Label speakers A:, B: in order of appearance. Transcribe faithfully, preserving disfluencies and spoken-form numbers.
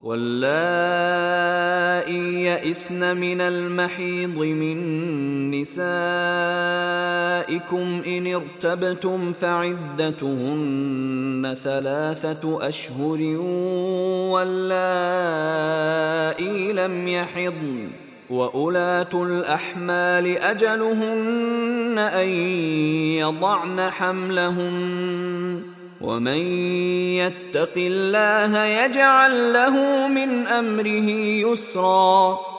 A: واللائي يئسن من المحيض من نسائكم إن ارتبتم فعدتهن ثلاثة أشهر واللائي لم يحضن وأولاة الأحمال أجلهن أن يضعن حملهن ومن يتق الله يجعل له من أمره يسرا